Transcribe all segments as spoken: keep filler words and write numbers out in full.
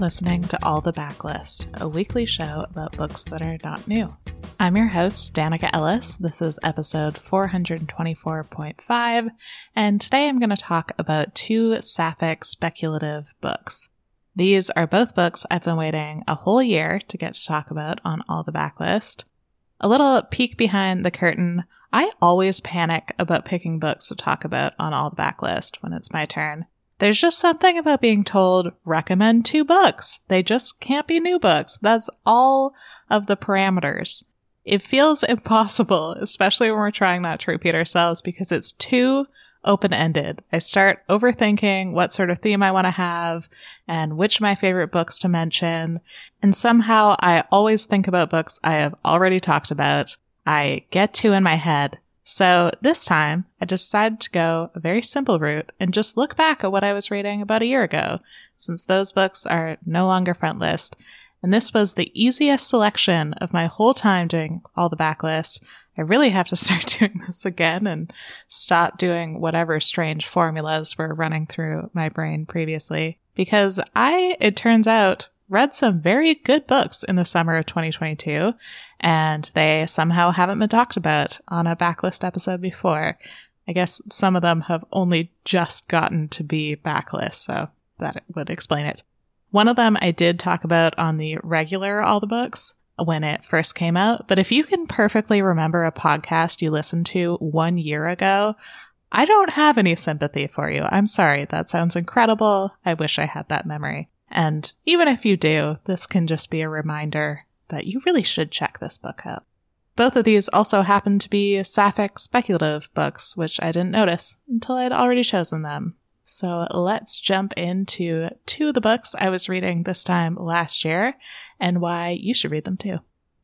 listening to All the Backlist, a weekly show about books that are not new. I'm your host, Danica Ellis. This is episode four twenty-four point five, and today I'm going to talk about two sapphic speculative books. These are both books I've been waiting a whole year to get to talk about on All the Backlist. A little peek behind the curtain, I always panic about picking books to talk about on All the Backlist when it's my turn. There's just something about being told, recommend two books. They just can't be new books. That's all of the parameters. It feels impossible, especially when we're trying not to repeat ourselves, because it's too open-ended. I start overthinking what sort of theme I want to have and which of my favorite books to mention. And somehow I always think about books I have already talked about. I get two in my head. So this time, I decided to go a very simple route and just look back at what I was reading about a year ago, since those books are no longer front list. And this was the easiest selection of my whole time doing All the Backlist. I really have to start doing this again and stop doing whatever strange formulas were running through my brain previously, because I, it turns out, read some very good books in the summer of twenty twenty-two, and they somehow haven't been talked about on a backlist episode before. I guess some of them have only just gotten to be backlist, so that would explain it. One of them I did talk about on the regular All the Books when it first came out, but if you can perfectly remember a podcast you listened to one year ago, I don't have any sympathy for you. I'm sorry, that sounds incredible. I wish I had that memory. And even if you do, this can just be a reminder that you really should check this book out. Both of these also happen to be sapphic speculative books, which I didn't notice until I'd already chosen them. So let's jump into two of the books I was reading this time last year and why you should read them too.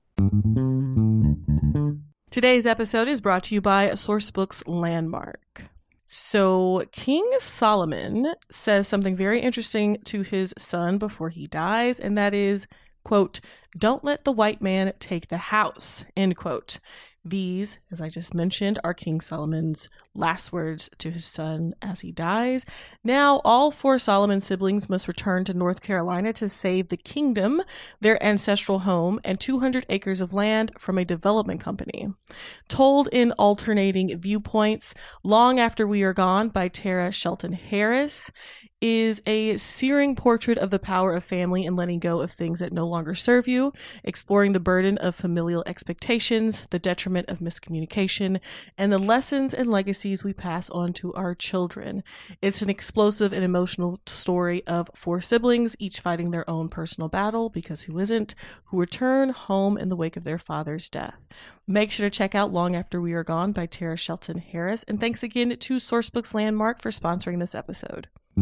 Today's episode is brought to you by Sourcebooks Landmark. So King Solomon says something very interesting to his son before he dies, and that is, quote, "Don't let the white man take the house," end quote. These, as I just mentioned, are King Solomon's last words to his son as he dies. Now, all four Solomon siblings must return to North Carolina to save the kingdom, their ancestral home, and two hundred acres of land from a development company. Told in alternating viewpoints, Long After We Are Gone by Tara Shelton Harris is a searing portrait of the power of family and letting go of things that no longer serve you, exploring the burden of familial expectations, the detriment of miscommunication, and the lessons and legacies we pass on to our children. It's an explosive and emotional story of four siblings, each fighting their own personal battle, because who isn't, who return home in the wake of their father's death. Make sure to check out Long After We Are Gone by Tara Shelton Harris, and thanks again to Sourcebooks Landmark for sponsoring this episode.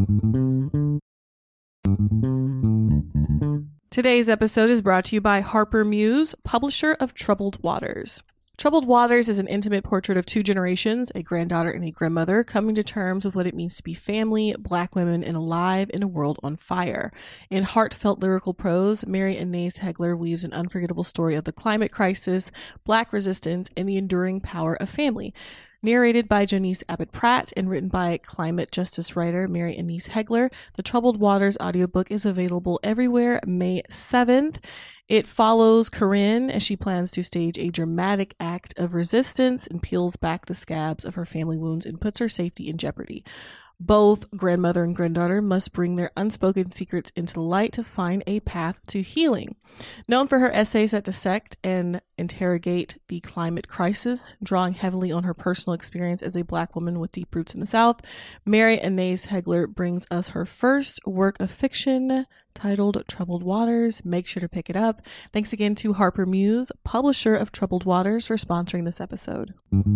Today's episode is brought to you by Harper Muse, publisher of Troubled Waters. Troubled Waters is an intimate portrait of two generations, a granddaughter and a grandmother, coming to terms with what it means to be family, Black women, and alive in a world on fire. In heartfelt lyrical prose, Mary Annaïs Heglar weaves an unforgettable story of the climate crisis, Black resistance, and the enduring power of family. Narrated by Janice Abbott Pratt and written by climate justice writer Mary Annaïs Heglar, the Troubled Waters audiobook is available everywhere May seventh. It follows Corinne as she plans to stage a dramatic act of resistance and peels back the scabs of her family wounds and puts her safety in jeopardy. Both grandmother and granddaughter must bring their unspoken secrets into the light to find a path to healing. Known for her essays that dissect and interrogate the climate crisis, drawing heavily on her personal experience as a Black woman with deep roots in the South, Mary Annaïs Heglar brings us her first work of fiction titled Troubled Waters. Make sure to pick it up. Thanks again to Harper Muse, publisher of Troubled Waters, for sponsoring this episode.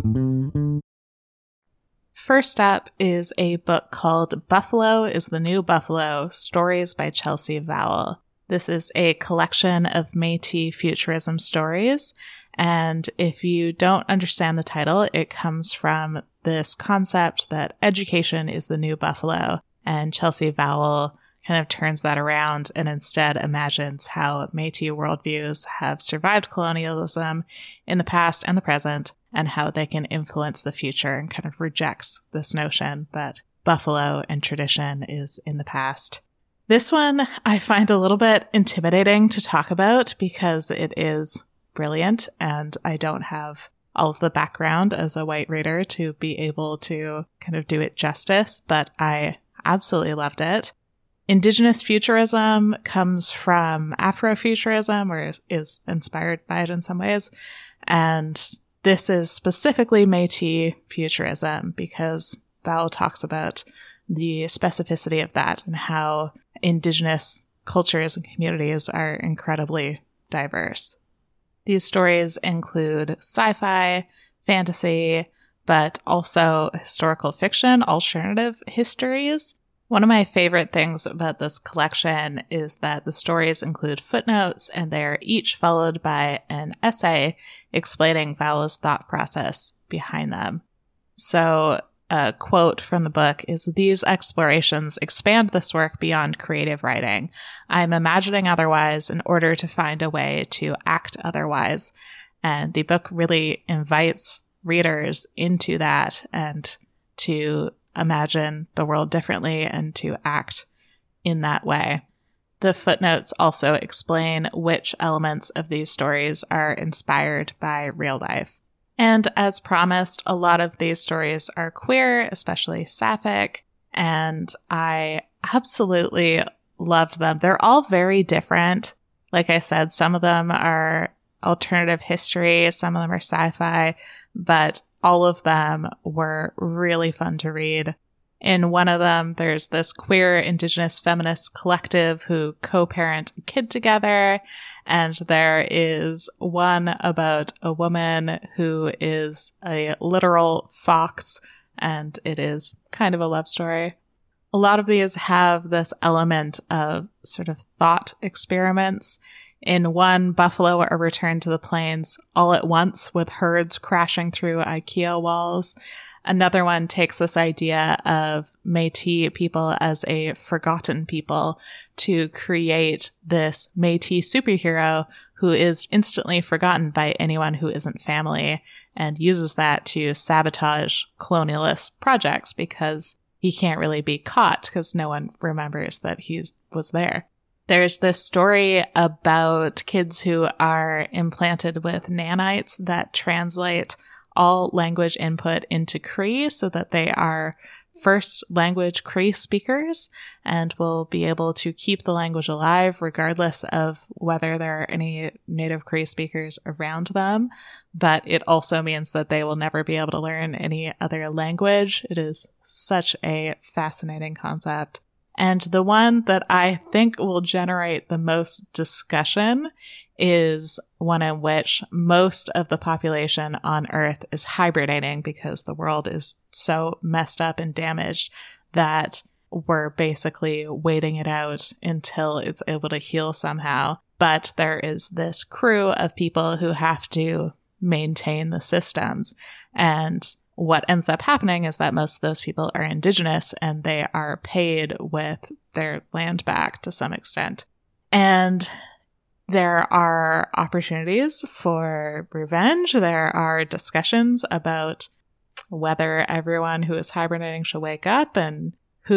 First up is a book called Buffalo is the New Buffalo, Stories by Chelsea Vowell. This is a collection of Métis futurism stories, and if you don't understand the title, it comes from this concept that education is the new buffalo, and Chelsea Vowell kind of turns that around and instead imagines how Métis worldviews have survived colonialism in the past and the present, and how they can influence the future, and kind of rejects this notion that buffalo and tradition is in the past. This one I find a little bit intimidating to talk about because it is brilliant and I don't have all of the background as a white reader to be able to kind of do it justice, but I absolutely loved it. Indigenous futurism comes from Afrofuturism, or is inspired by it in some ways. And this is specifically Métis futurism because Val talks about the specificity of that and how Indigenous cultures and communities are incredibly diverse. These stories include sci-fi, fantasy, but also historical fiction, alternative histories. One of my favorite things about this collection is that the stories include footnotes and they're each followed by an essay explaining Val's thought process behind them. So a quote from the book is, "These explorations expand this work beyond creative writing. I'm imagining otherwise in order to find a way to act otherwise." And the book really invites readers into that and to imagine the world differently and to act in that way. The footnotes also explain which elements of these stories are inspired by real life. And as promised, a lot of these stories are queer, especially sapphic, and I absolutely loved them. They're all very different. Like I said, some of them are alternative history, some of them are sci-fi, but all of them were really fun to read. In one of them, there's this queer Indigenous feminist collective who co-parent a kid together. And there is one about a woman who is a literal fox, and it is kind of a love story. A lot of these have this element of sort of thought experiments. In one, buffalo are returned to the plains all at once with herds crashing through IKEA walls. Another one takes this idea of Métis people as a forgotten people to create this Métis superhero who is instantly forgotten by anyone who isn't family, and uses that to sabotage colonialist projects because he can't really be caught because no one remembers that he was there. There's this story about kids who are implanted with nanites that translate all language input into Cree so that they are first language Cree speakers and will be able to keep the language alive regardless of whether there are any native Cree speakers around them. But it also means that they will never be able to learn any other language. It is such a fascinating concept. And the one that I think will generate the most discussion is one in which most of the population on Earth is hibernating because the world is so messed up and damaged that we're basically waiting it out until it's able to heal somehow. But there is this crew of people who have to maintain the systems. And what ends up happening is that most of those people are Indigenous and they are paid with their land back to some extent. And there are opportunities for revenge. There are discussions about whether everyone who is hibernating should wake up and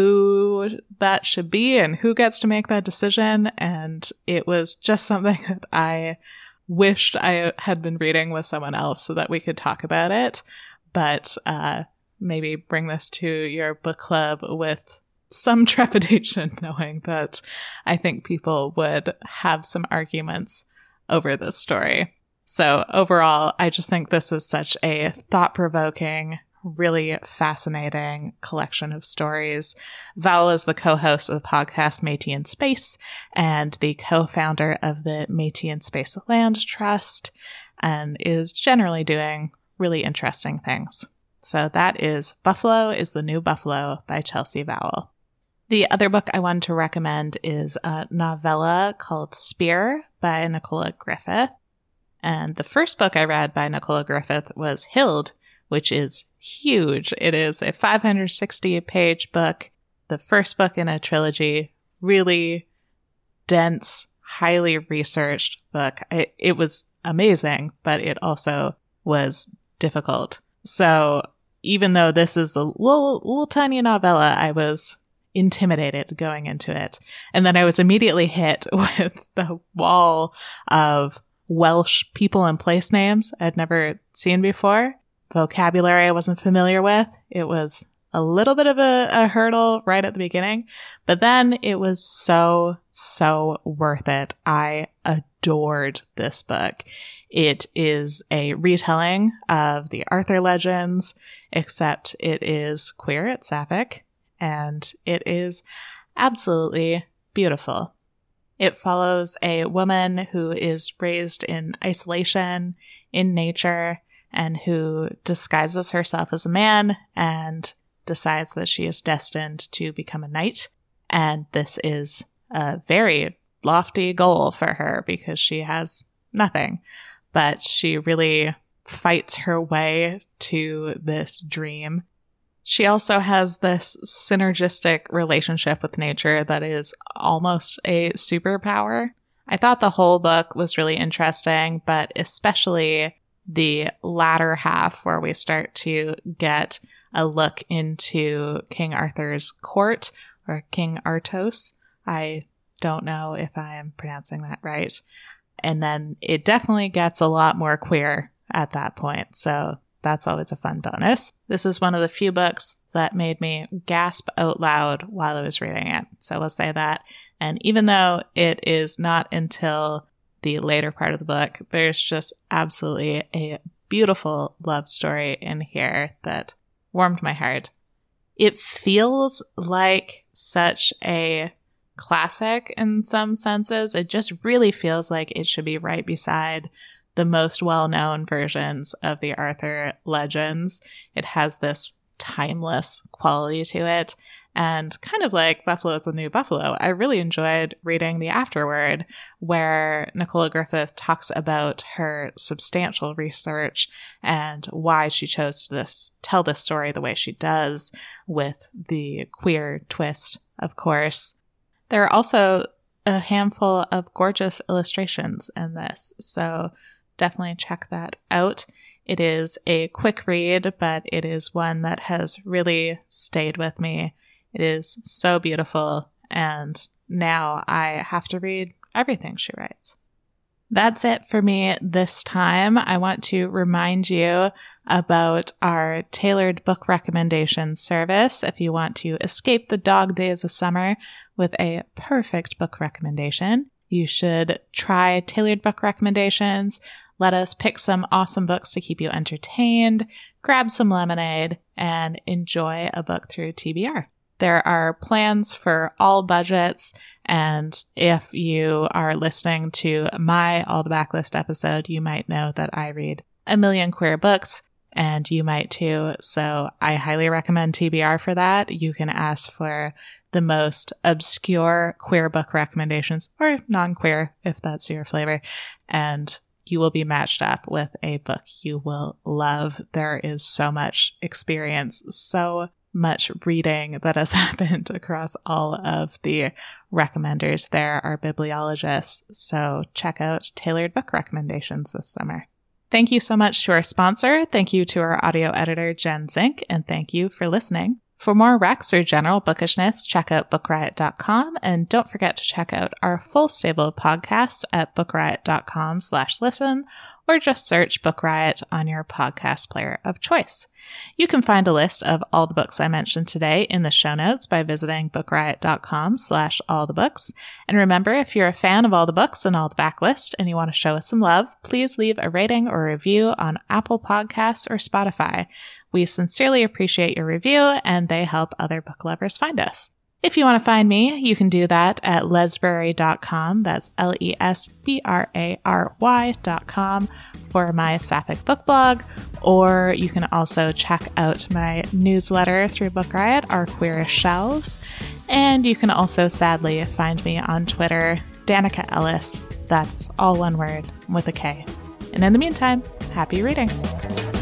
who that should be and who gets to make that decision. And it was just something that I wished I had been reading with someone else so that we could talk about it. But uh, maybe bring this to your book club with some trepidation, knowing that I think people would have some arguments over this story. So overall, I just think this is such a thought-provoking, really fascinating collection of stories. Val is the co-host of the podcast Métis in Space and the co-founder of the Métis in Space Land Trust, and is generally doing really interesting things. So that is Buffalo is the New Buffalo by Chelsea Vowell. The other book I wanted to recommend is a novella called Spear by Nicola Griffith. And the first book I read by Nicola Griffith was Hild, which is huge. It is a five hundred sixty page book, the first book in a trilogy, really dense, highly researched book. It, it was amazing, but it also was difficult. So even though this is a little, little tiny novella, I was intimidated going into it. And then I was immediately hit with the wall of Welsh people and place names I'd never seen before, vocabulary I wasn't familiar with. It was a little bit of a, a hurdle right at the beginning, but then it was so, so worth it. I adored this book. It is a retelling of the Arthur legends, except it is queer, it's sapphic, and it is absolutely beautiful. It follows a woman who is raised in isolation, in nature, and who disguises herself as a man and decides that she is destined to become a knight. And this is a very lofty goal for her because she has nothing. But she really fights her way to this dream. She also has this synergistic relationship with nature that is almost a superpower. I thought the whole book was really interesting, but especially the latter half where we start to get a look into King Arthur's court, or King Arthos. I don't know if I am pronouncing that right. And then it definitely gets a lot more queer at that point. So that's always a fun bonus. This is one of the few books that made me gasp out loud while I was reading it. So we'll say that. And even though it is not until the later part of the book, there's just absolutely a beautiful love story in here that warmed my heart. It feels like such a classic in some senses. It just really feels like it should be right beside the most well-known versions of the Arthur legends. It has this timeless quality to it. And kind of like Buffalo is the New Buffalo, I really enjoyed reading the afterword where Nicola Griffith talks about her substantial research and why she chose to this, tell this story the way she does, with the queer twist, of course. There are also a handful of gorgeous illustrations in this, so definitely check that out. It is a quick read, but it is one that has really stayed with me. It is so beautiful, and now I have to read everything she writes. That's it for me this time. I want to remind you about our tailored book recommendation service. If you want to escape the dog days of summer with a perfect book recommendation, you should try tailored book recommendations. Let us pick some awesome books to keep you entertained, grab some lemonade, and enjoy a book through T B R. There are plans for all budgets, and if you are listening to my All the Backlist episode, you might know that I read a million queer books, and you might too, so I highly recommend T B R for that. You can ask for the most obscure queer book recommendations, or non-queer if that's your flavor, and you will be matched up with a book you will love. There is so much experience, so much reading that has happened across all of the recommenders. There are bibliologists, so check out tailored book recommendations this summer. Thank you so much to our sponsor. Thank you to our audio editor, Jen Zink, and thank you for listening. For more recs or general bookishness, check out book riot dot com, and don't forget to check out our full stable of podcasts at book riot dot com slash listen, or just search Book Riot on your podcast player of choice. You can find a list of all the books I mentioned today in the show notes by visiting book riot dot com slash all the books. And remember, if you're a fan of all the books and all the backlist and you want to show us some love, please leave a rating or review on Apple Podcasts or Spotify. We sincerely appreciate your review, and they help other book lovers find us. If you want to find me, you can do that at lesbrary dot com. That's L E S B R A R Y dot com for my sapphic book blog. Or you can also check out my newsletter through Book Riot, Our Queerest Shelves. And you can also sadly find me on Twitter, Danica Ellis. That's all one word with a K. And in the meantime, happy reading.